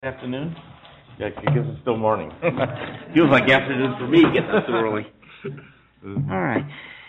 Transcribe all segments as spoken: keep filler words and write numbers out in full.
Afternoon? Yeah, I guess it's still morning. Feels like afternoon for me, getting up so early. All right.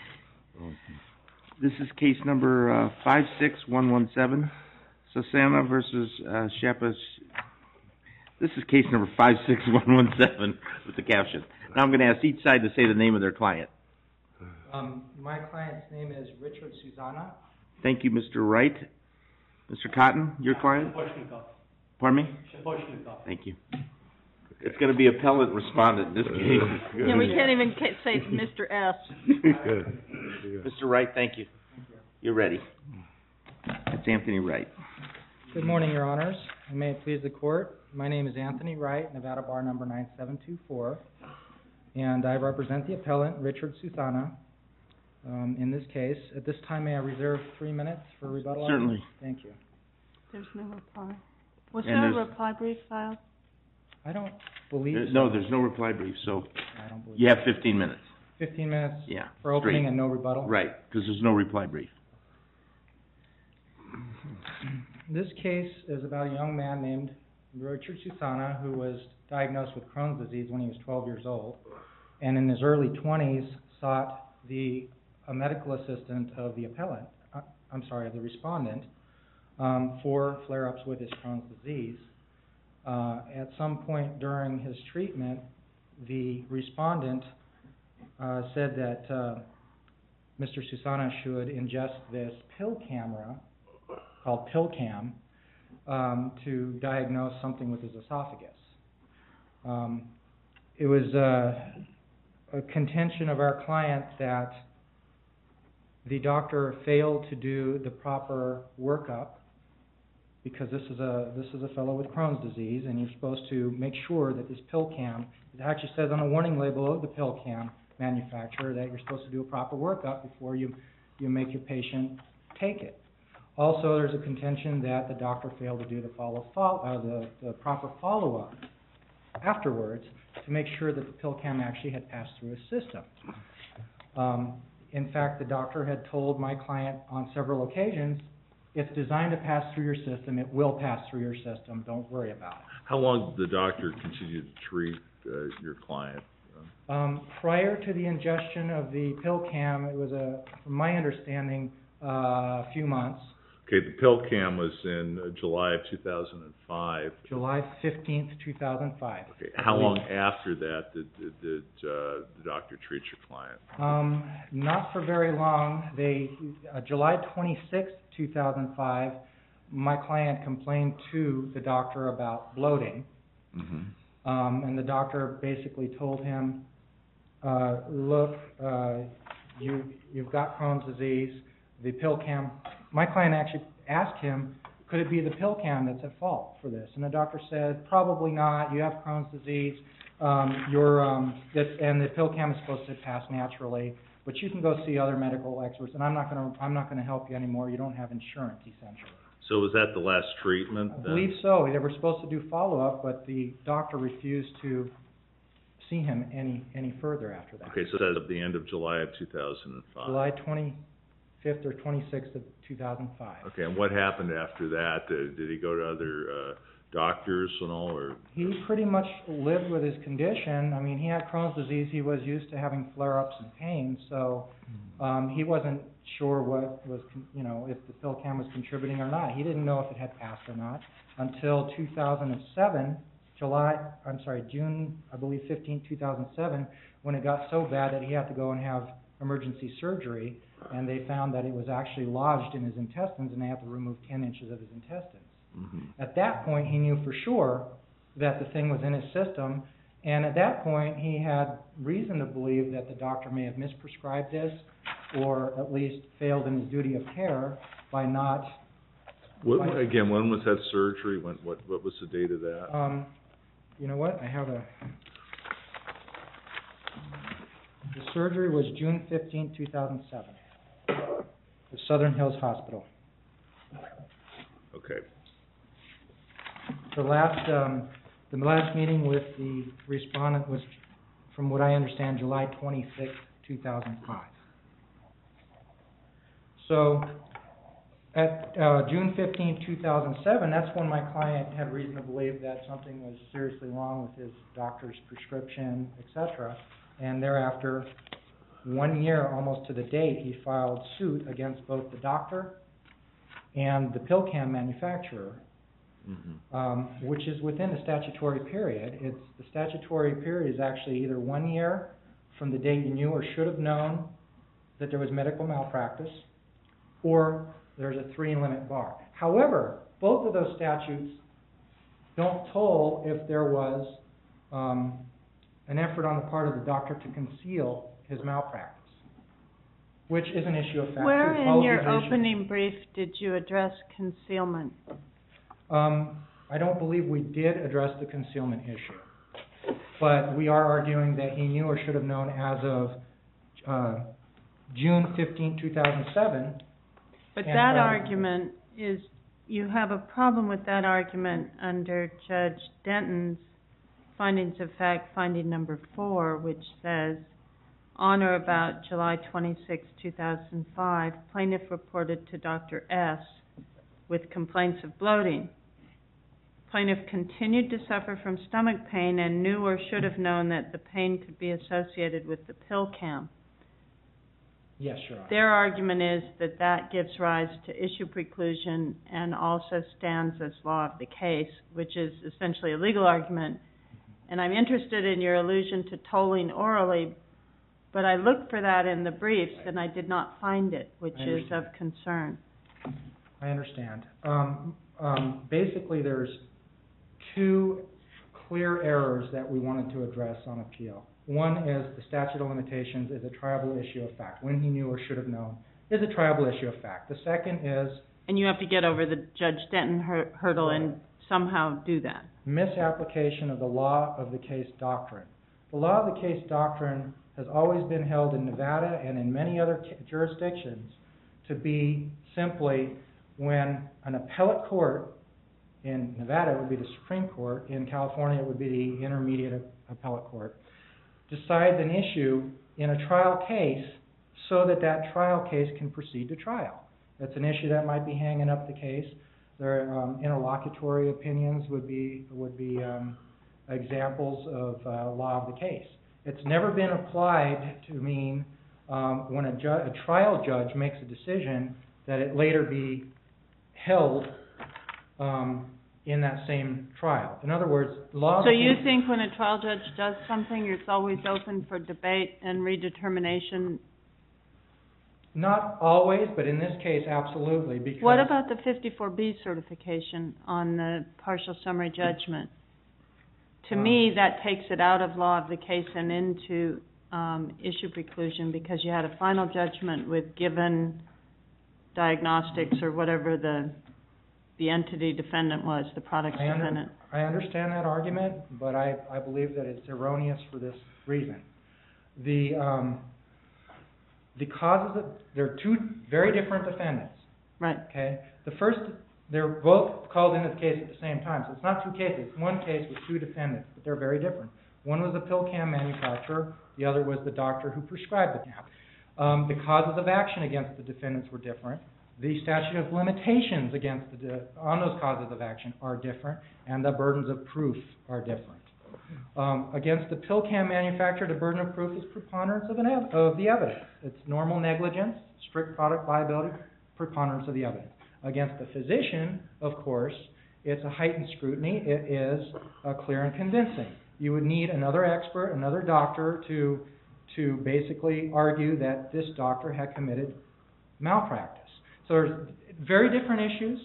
This is case number uh, five six one one seven, Susana versus uh, Shapa. This is case number five six one one seven with the caption. Now I'm going to ask each side to say the name of their client. Um, my client's name is Richard Susana. Thank you, Mister Wright. Mister Cotton, your client? Pardon me? Thank you. It's going to be appellant respondent in this case. Yeah, we can't even say Mister S. Good. Mister Wright, thank you. You're ready. It's Anthony Wright. Good morning, Your Honors, and may it please the Court. My name is Anthony Wright, Nevada Bar number nine seven two four, and I represent the appellant, Richard Susana, um, in this case. At this time, may I reserve three minutes for rebuttal? Certainly. Thank you. There's no reply. Was And there a there's- reply brief filed? I don't believe There- so. No, there's no reply brief, so I don't believe you have fifteen minutes. fifteen minutes Yeah. for opening straight. and no rebuttal? Right, because there's no reply brief. This case is about a young man named Richard Susana who was diagnosed with Crohn's disease when he was twelve years old, and in his early twenties sought the a medical assistant of the appellant, uh, I'm sorry, of the respondent, um, for flare-ups with his Crohn's disease. Uh, at some point during his treatment, the respondent uh, said that uh, Mister Susana should ingest this pill camera called PillCam um, to diagnose something with his esophagus. Um, it was uh, a contention of our client that the doctor failed to do the proper workup, because this is a this is a fellow with Crohn's disease, and you're supposed to make sure that this PillCam, it actually says on the warning label of the PillCam manufacturer that you're supposed to do a proper workup before you you make your patient take it. Also, there's a contention that the doctor failed to do the follow, follow uh, the, the proper follow-up afterwards to make sure that the PillCam actually had passed through his system. Um, in fact, the doctor had told my client on several occasions, it's designed to pass through your system, it will pass through your system, don't worry about it. How long did the doctor continue to treat uh, your client? Um, prior to the ingestion of the PillCam, it was, a, from my understanding, uh, a few months. Okay, the PillCam was in uh, July of two thousand five. July fifteenth, two thousand five. Okay, how long after that did, did, did uh, the doctor treat your client? Um, not for very long. They, uh, July twenty-sixth, two thousand five, my client complained to the doctor about bloating. Mm-hmm. Um, and the doctor basically told him, uh, look, uh, you, you've got Crohn's disease, the PillCam. My client actually asked him, could it be the PillCam that's at fault for this? And the doctor said, probably not, you have Crohn's disease, um, you're, um, this, and the PillCam is supposed to pass naturally, but you can go see other medical experts, and I'm not going to, I'm not going to help you anymore, you don't have insurance, essentially. So was that the last treatment I then? believe so. They were supposed to do follow-up, but the doctor refused to see him any any further after that. Okay, so that's at the end of July of two thousand five. July twenty-fifth or twenty-sixth of two thousand five. Okay, and what happened after that? Did, did he go to other uh, doctors and all, or? He pretty much lived with his condition. I mean, he had Crohn's disease. He was used to having flare-ups and pain, so um, he wasn't sure what was, you know, if the PillCam was contributing or not. He didn't know if it had passed or not until two thousand seven, July, I'm sorry, June, I believe fifteenth, two thousand seven, when it got so bad that he had to go and have emergency surgery, and they found that it was actually lodged in his intestines, and they had to remove ten inches of his intestines. Mm-hmm. At that point, he knew for sure that the thing was in his system, and at that point, he had reason to believe that the doctor may have misprescribed this, or at least failed in his duty of care by not... What, by, again, when was that surgery? When, what, what was the date of that? Um, you know what? I have a... The surgery was June fifteenth, two thousand seven, at Southern Hills Hospital. Okay. The last, um, the last meeting with the respondent was, from what I understand, July twenty-sixth, two thousand five. So, At uh, June fifteenth, two thousand seven, that's when my client had reason to believe that something was seriously wrong with his doctor's prescription, et cetera. And thereafter, one year almost to the date, he filed suit against both the doctor and the PillCam manufacturer, mm-hmm. um, which is within the statutory period. It's the statutory period is actually either one year from the date you knew or should have known that there was medical malpractice, or there's a three-limit bar. However, both of those statutes don't toll if there was um, an effort on the part of the doctor to conceal his malpractice, which is an issue of fact. Where too. in All your these issues- opening brief did you address concealment? Um, I don't believe we did address the concealment issue, but we are arguing that he knew or should have known as of uh, June fifteenth, two thousand seven. But And, that uh, argument is, you have a problem with that argument under Judge Denton's findings of fact, finding number four, which says, on or about July twenty-sixth, two thousand five, plaintiff reported to Doctor S with complaints of bloating. Plaintiff continued to suffer from stomach pain and knew or should have known that the pain could be associated with the PillCam. Yes, Your Honor. Their argument is that that gives rise to issue preclusion and also stands as law of the case, which is essentially a legal argument. And I'm interested in your allusion to tolling orally, but I looked for that in the briefs and I did not find it, which is of concern. I understand. Um, um, basically, there's two clear errors that we wanted to address on appeal. One is the statute of limitations is a triable issue of fact. When he knew or should have known is a triable issue of fact. The second is... And you have to get over the Judge Denton hur hurdle right. and somehow do that. Misapplication of the law of the case doctrine. The law of the case doctrine has always been held in Nevada and in many other jurisdictions to be simply when an appellate court, in Nevada it would be the Supreme Court, in California it would be the Intermediate Appellate Court, decides an issue in a trial case so that that trial case can proceed to trial. That's an issue that might be hanging up the case. Their um, interlocutory opinions would be would be um, examples of uh, law of the case. It's never been applied to mean um, when a, ju a trial judge makes a decision that it later be held um, in that same trial. In other words, law of So the you case, think when a trial judge does something, it's always open for debate and redetermination? not always, but in this case, absolutely. Because What about the fifty-four B certification on the partial summary judgment? To Um, me, that takes it out of law of the case and into um, issue preclusion because you had a final judgment with given diagnostics or whatever the the entity defendant was, the products I, under, defendant. I understand that argument, but I, I believe that it's erroneous for this reason. The um, the causes of, there are two very different defendants. Right. Okay. The first, they're both called into the case at the same time, so it's not two cases. It's one case with two defendants, but they're very different. One was the PillCam manufacturer. The other was the doctor who prescribed the cam. Um, the causes of action against the defendants were different. The statute of limitations against the de on those causes of action are different, and the burdens of proof are different. Um, against the PillCam manufacturer, the burden of proof is preponderance of, an ev of the evidence. It's normal negligence, strict product liability, preponderance of the evidence. Against the physician, of course, it's a heightened scrutiny. It is uh, clear and convincing. You would need another expert, another doctor, to to basically argue that this doctor had committed malpractice. So there's very different issues,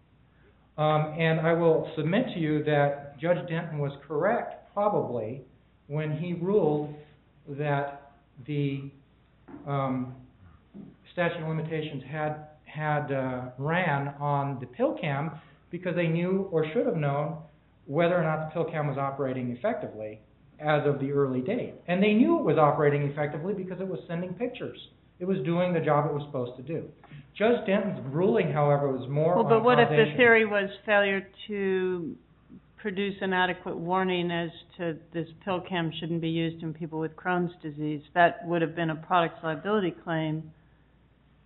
um, and I will submit to you that Judge Denton was correct, probably, when he ruled that the um, statute of limitations had had uh, ran on the PillCam because they knew or should have known whether or not the PillCam was operating effectively as of the early date. And they knew it was operating effectively because it was sending pictures. It was doing the job it was supposed to do. Judge Denton's ruling, however, was more Well, on but what if the causation. theory was failure to produce an adequate warning as to this PillCam shouldn't be used in people with Crohn's disease? That would have been a product liability claim.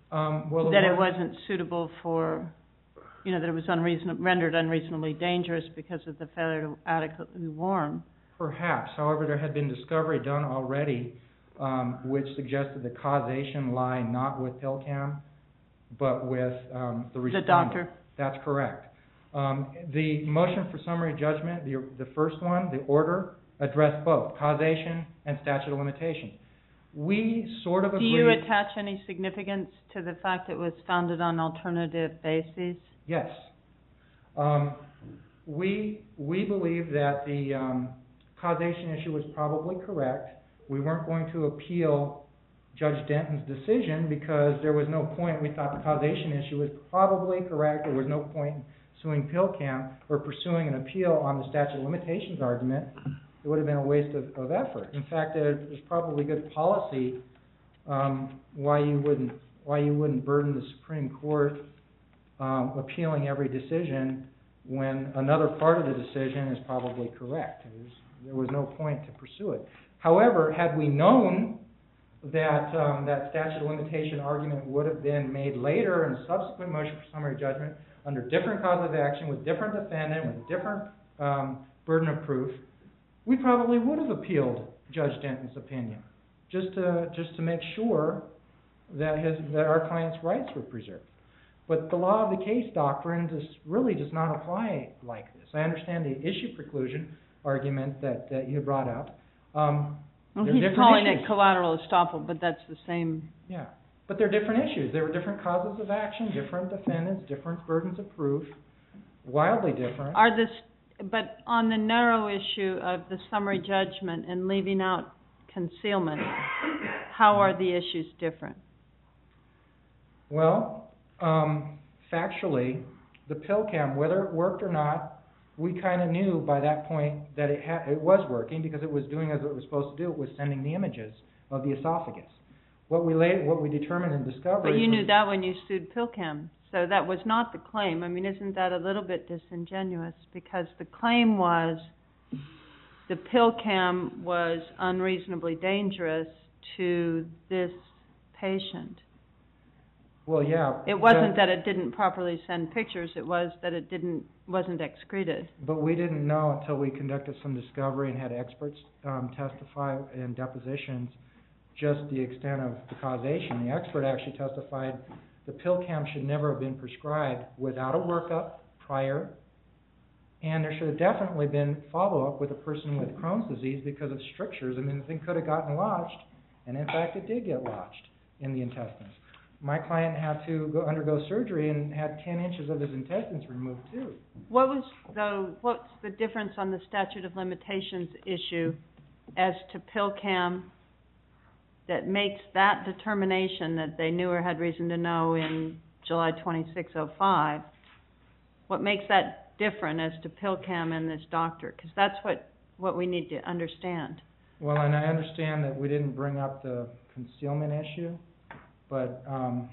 Um, well, the that it one- wasn't suitable for, you know, that it was unreasonable, rendered unreasonably dangerous because of the failure to adequately warn. Perhaps. However, there had been discovery done already, um, which suggested the causation lie not with PillCam, but with um, the respondent. The doctor. That's correct. Um, the motion for summary judgment, the, the first one, the order, addressed both causation and statute of limitations. We sort of Do agreed. you attach any significance to the fact it was founded on alternative bases? Yes. Um, we we believe that the um, causation issue was probably correct. We weren't going to appeal Judge Denton's decision because there was no point. We thought the causation issue was probably correct. There was no point in suing PillCam or pursuing an appeal on the statute of limitations argument. It would have been a waste of, of effort. In fact, there's probably good policy um, why you wouldn't why you wouldn't burden the Supreme Court um, appealing every decision when another part of the decision is probably correct. It was, there was no point to pursue it. However, had we known that um, that statute of limitation argument would have been made later in a subsequent motion for summary judgment under different cause of action with different defendant with different um, burden of proof, we probably would have appealed Judge Denton's opinion just to just to make sure that his that our client's rights were preserved. But the law of the case doctrine does, really does not apply like this. I understand the issue preclusion argument that, that you brought up. Um, Well, they're he's different calling issues. it collateral estoppel, but that's the same. Yeah, but they're different issues. There were different causes of action, different defendants, different burdens of proof, wildly different. Are this, but on the narrow issue of the summary judgment and leaving out concealment, how are the issues different? Well, um, factually, the PillCam, whether it worked or not, we kind of knew by that point that it ha- it was working because it was doing as it was supposed to do. It was sending the images of the esophagus. What we laid, what we determined in discovery. But you knew was, that when you sued PillCam, so that was not the claim. I mean, isn't that a little bit disingenuous? Because the claim was the PillCam was unreasonably dangerous to this patient. Well, yeah. It wasn't that it didn't properly send pictures. It was that it didn't wasn't excreted. But we didn't know until we conducted some discovery and had experts um, testify in depositions just the extent of the causation. The expert actually testified the PillCam should never have been prescribed without a workup prior, and there should have definitely been follow-up with a person with Crohn's disease because of strictures. I mean, the thing could have gotten lodged, and in fact it did get lodged in the intestines. My client had to go undergo surgery and had ten inches of his intestines removed too. What was though? What's the difference on the statute of limitations issue as to PillCam that makes that determination that they knew or had reason to know in July twenty-sixth oh five? What makes that different as to PillCam and this doctor? Because that's what what we need to understand. Well, and I understand that we didn't bring up the concealment issue. But um,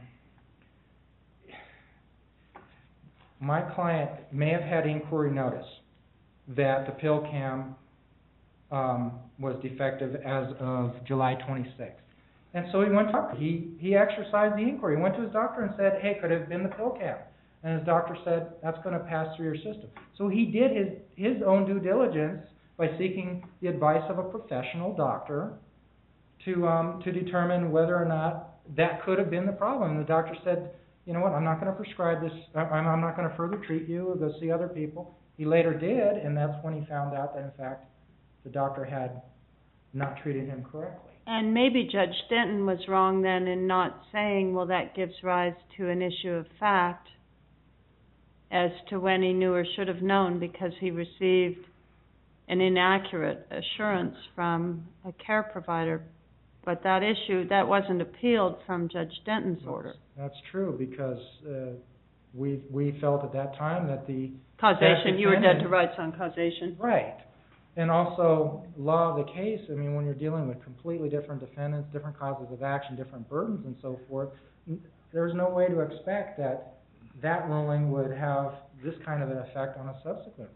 my client may have had inquiry notice that the PillCam um, was defective as of July twenty-sixth. And so he went to he he exercised the inquiry. He went to his doctor and said, hey, could it have been the PillCam? And his doctor said, that's going to pass through your system. So he did his, his own due diligence by seeking the advice of a professional doctor to um, to determine whether or not that could have been the problem. The doctor said, you know what, I'm not going to prescribe this, I'm, I'm not going to further treat you or go see other people. He later did, and that's when he found out that, in fact, the doctor had not treated him correctly. And maybe Judge Denton was wrong then in not saying, well, that gives rise to an issue of fact as to when he knew or should have known because he received an inaccurate assurance from a care provider. But that issue, that wasn't appealed from Judge Denton's That's, order. That's true because uh, we we felt at that time that the... Causation, you were dead to rights on causation. Right. And also, law of the case, I mean, when you're dealing with completely different defendants, different causes of action, different burdens and so forth, there's no way to expect that that ruling would have this kind of an effect on a subsequent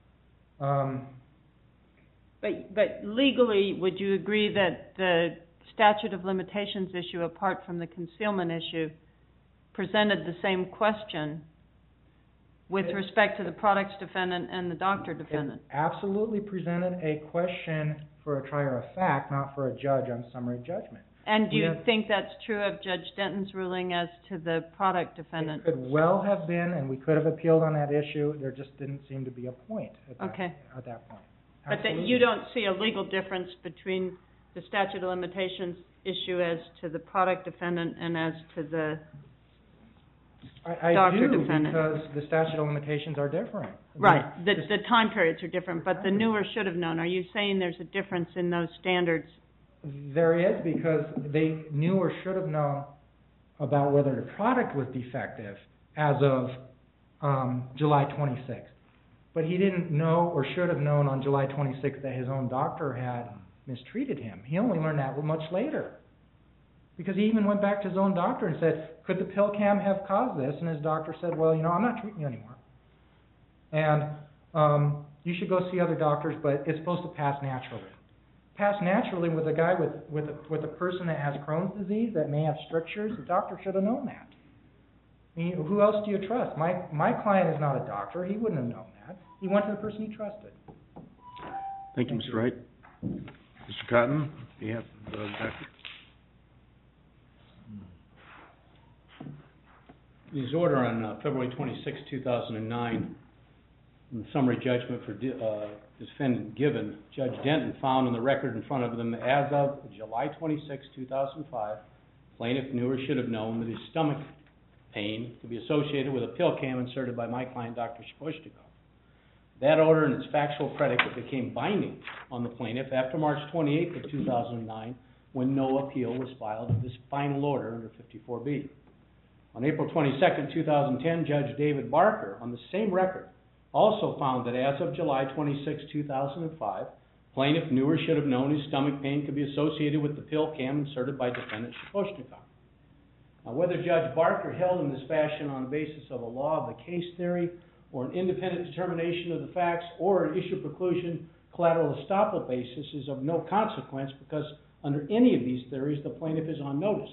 ruling. Um... But but legally, would you agree that the statute of limitations issue, apart from the concealment issue, presented the same question with It- respect to the products defendant and the doctor defendant. It absolutely presented a question for a trier of fact, not for a judge on summary judgment. And do We you have- think that's true of Judge Denton's ruling as to the product defendant? It could well have been, and we could have appealed on that issue. There just didn't seem to be a point at that, Okay. at that point. But that Absolutely. you don't see a legal difference between the statute of limitations issue as to the product defendant and as to the... I, I doctor do, defendant. because the statute of limitations are different. Right, the, The- the time periods are different, but the Exactly. knew or should have known. Are you saying there's a difference in those standards? There is, because they knew or should have known about whether the product was defective as of um, July twenty-sixth. But he didn't know or should have known on July twenty-sixth that his own doctor had mistreated him. He only learned that much later. Because he even went back to his own doctor and said, could the pill cam have caused this? And his doctor said, well, you know, I'm not treating you anymore. And um, you should go see other doctors, but it's supposed to pass naturally. Pass naturally with a guy with, with, a, with a person that has Crohn's disease, that may have strictures. The doctor should have known that. I mean, who else do you trust? My, my client is not a doctor. He wouldn't have known that. He went to the person he trusted. Thank you, Thank Mister you. Wright. Mister Cotton, you have, uh, doctor? His order on uh, February twenty-sixth, two thousand nine, in the summary judgment for di- uh, defendant given, Judge Denton found in the record in front of them, as of July twenty-sixth, two thousand five, plaintiff knew or should have known that his stomach pain could be associated with a pill cam inserted by my client, Doctor Shaposhnikov. That order and its factual predicate became binding on the plaintiff after March twenty-eighth of two thousand nine, when no appeal was filed of this final order under fifty-four B. On April twenty-second, two thousand ten, Judge David Barker, on the same record, also found that as of July twenty-sixth, two thousand five, plaintiff knew or should have known his stomach pain could be associated with the pill cam inserted by defendant Shaposhnikov. Now, whether Judge Barker held in this fashion on the basis of a law of the case theory, or an independent determination of the facts, or an issue preclusion collateral estoppel basis is of no consequence, because under any of these theories, the plaintiff is on notice.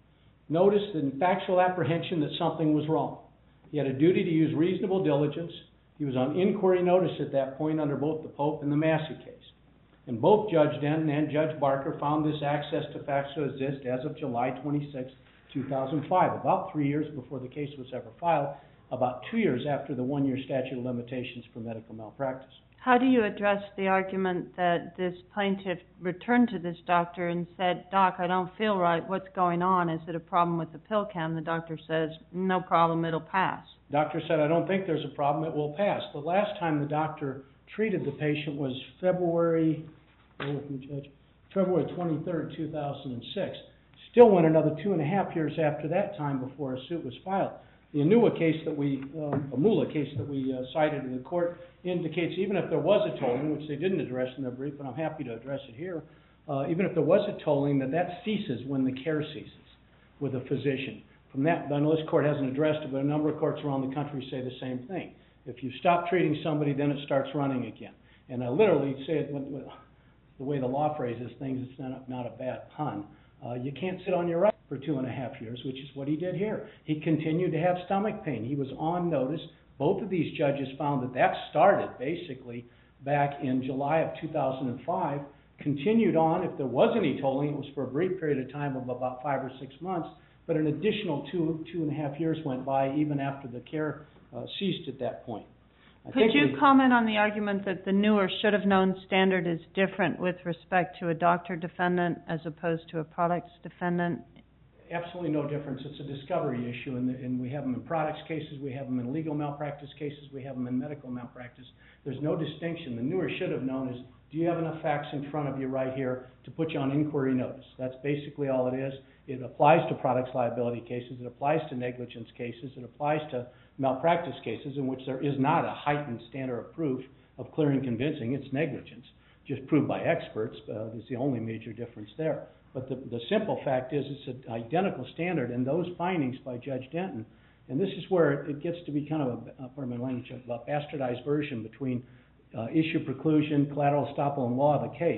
Notice and factual apprehension that something was wrong. He had a duty to use reasonable diligence. He was on inquiry notice at that point under both the Pope and the Massey case. And both Judge Denton and Judge Barker found this access to facts to exist as of July twenty-sixth, two thousand five, about three years before the case was ever filed, about two years after the one-year statute of limitations for medical malpractice. How do you address the argument that this plaintiff returned to this doctor and said, Doc, I don't feel right, what's going on? Is it a problem with the pill cam? The doctor says, no problem, it'll pass. Doctor said, I don't think there's a problem, it will pass. The last time the doctor treated the patient was February, bear with me, Judge, February twenty-third, two thousand six. Still went another two and a half years after that time before a suit was filed. The Anua case that we, um, Amula case that we uh, cited in the court indicates even if there was a tolling, which they didn't address in their brief, and I'm happy to address it here, uh, even if there was a tolling, that that ceases when the care ceases with a physician. From that, I know this court hasn't addressed it, but a number of courts around the country say the same thing. If you stop treating somebody, then it starts running again. And I literally say it when, when, the way the law phrases things, it's not, not a bad pun. Uh, you can't sit on your right for two and a half years, which is what he did here. He continued to have stomach pain. He was on notice. Both of these judges found that that started basically back in July of two thousand five, continued on. If there was any tolling, it was for a brief period of time of about five or six months, but an additional two, two and a half years went by even after the care uh, ceased at that point. I Could think you we- comment on the argument that the knew or should have known standard is different with respect to a doctor defendant as opposed to a products defendant? Absolutely no difference. It's a discovery issue, and, and we have them in products cases, we have them in legal malpractice cases, we have them in medical malpractice. There's no distinction. The knew or should have known is, do you have enough facts in front of you right here to put you on inquiry notice? That's basically all it is. It applies to products liability cases, it applies to negligence cases, it applies to malpractice cases in which there is not a heightened standard of proof of clear and convincing. It's negligence, just proved by experts. Uh, is the only major difference there. But the, the simple fact is it's an identical standard, and those findings by Judge Denton, and this is where it gets to be kind of a, pardon my language, a bastardized version between uh, issue preclusion, collateral estoppel, and law of the case.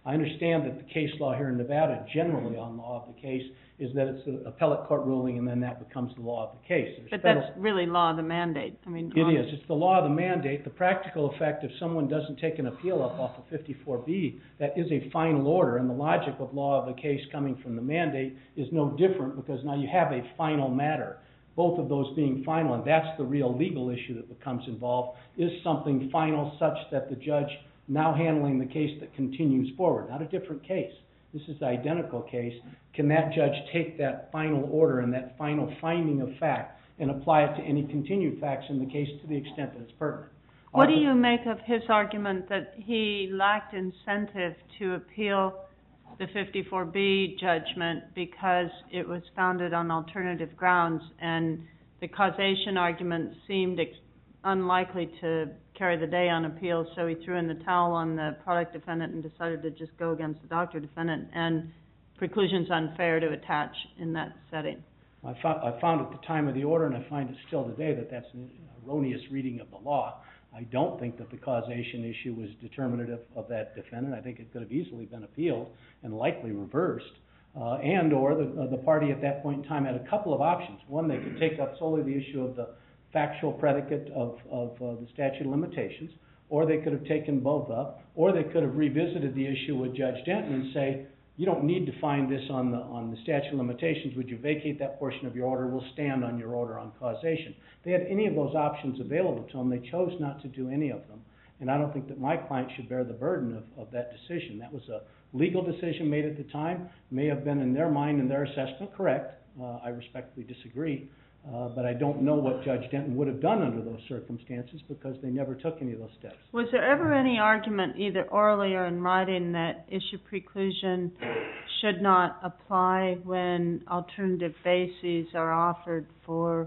I understand that the case law here in Nevada, generally on law of the case, is that it's an appellate court ruling and then that becomes the law of the case. There's But federal- that's really law of the mandate. I mean, It on- is. It's the law of the mandate. The practical effect, if someone doesn't take an appeal up off of fifty-four B, that is a final order, and the logic of law of the case coming from the mandate is no different because now you have a final matter, both of those being final, and that's the real legal issue that becomes involved. Is something final such that the judge now handling the case that continues forward, not a different case, this is the identical case, can that judge take that final order and that final finding of fact and apply it to any continued facts in the case to the extent that it's pertinent? What do you make of his argument that he lacked incentive to appeal the fifty-four B judgment because it was founded on alternative grounds and the causation argument seemed ex- unlikely to carry the day on appeal, so he threw in the towel on the product defendant and decided to just go against the doctor defendant, and preclusion's unfair to attach in that setting? I found, I found at the time of the order, and I find it still today, that that's an erroneous reading of the law. I don't think that the causation issue was determinative of that defendant. I think it could have easily been appealed and likely reversed, uh, and or the, uh, the party at that point in time had a couple of options. One, they could take up solely the issue of the factual predicate of, of uh, the statute of limitations, or they could have taken both up, or they could have revisited the issue with Judge Denton and say, you don't need to find this on the on the statute of limitations. Would you vacate that portion of your order? We'll stand on your order on causation. They had any of those options available to them. They chose not to do any of them. And I don't think that my client should bear the burden of, of that decision. That was a legal decision made at the time. May have been in their mind and their assessment correct. Uh, I respectfully disagree. Uh, but I don't know what Judge Denton would have done under those circumstances because they never took any of those steps. Was there ever any argument, either orally or in writing, that issue preclusion should not apply when alternative bases are offered for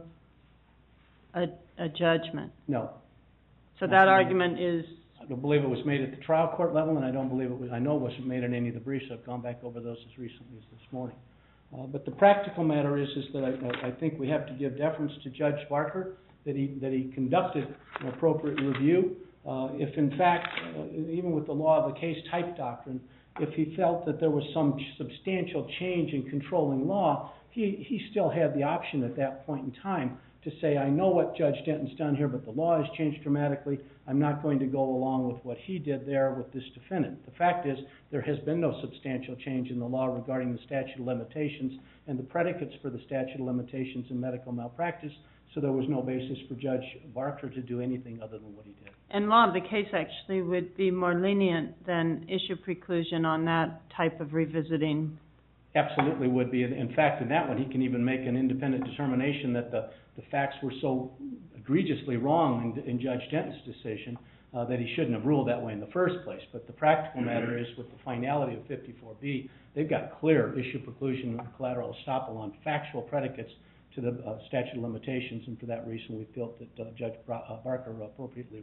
a, a judgment? No. So that argument is... I don't believe it was made at the trial court level, and I don't believe it was, I know it wasn't made in any of the briefs. I've gone back over those as recently as this morning. Uh, but the practical matter is, is that I, I think we have to give deference to Judge Barker, that he, that he conducted an appropriate review. Uh, if in fact, uh, even with the law of the case type doctrine, if he felt that there was some substantial change in controlling law, he, he still had the option at that point in time to say, I know what Judge Denton's done here, but the law has changed dramatically. I'm not going to go along with what he did there with this defendant. The fact is, there has been no substantial change in the law regarding the statute of limitations and the predicates for the statute of limitations in medical malpractice, so there was no basis for Judge Barker to do anything other than what he did. And law of the case actually would be more lenient than issue preclusion on that type of revisiting. Absolutely would be. In fact, in that one, he can even make an independent determination that the, the facts were so egregiously wrong in, in Judge Denton's decision uh, that he shouldn't have ruled that way in the first place. But the practical matter is, with the finality of fifty-four B, they've got clear issue preclusion and collateral estoppel on factual predicates to the uh, statute of limitations, and for that reason we felt that uh, Judge Bra- uh, Barker appropriately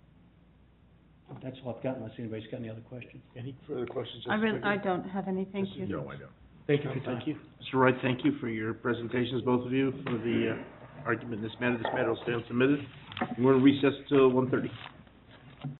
ruled. That's all I've got, unless anybody's got any other questions. Any further questions? I, Justice really, I Bickett? don't have any, thank you. No, I don't. Thank you for your time. Thank you. Mister Wright, thank you for your presentations, both of you, for the uh, argument in this matter. This matter will stand submitted. We're going to recess till one thirty.